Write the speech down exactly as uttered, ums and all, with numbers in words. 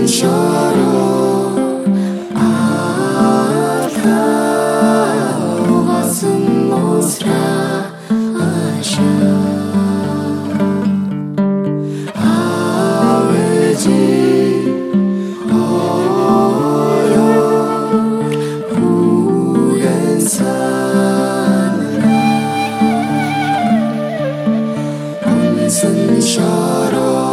شارو آتا واسم مزرع آشا آوجی آیا بوگنسان آمزن شارو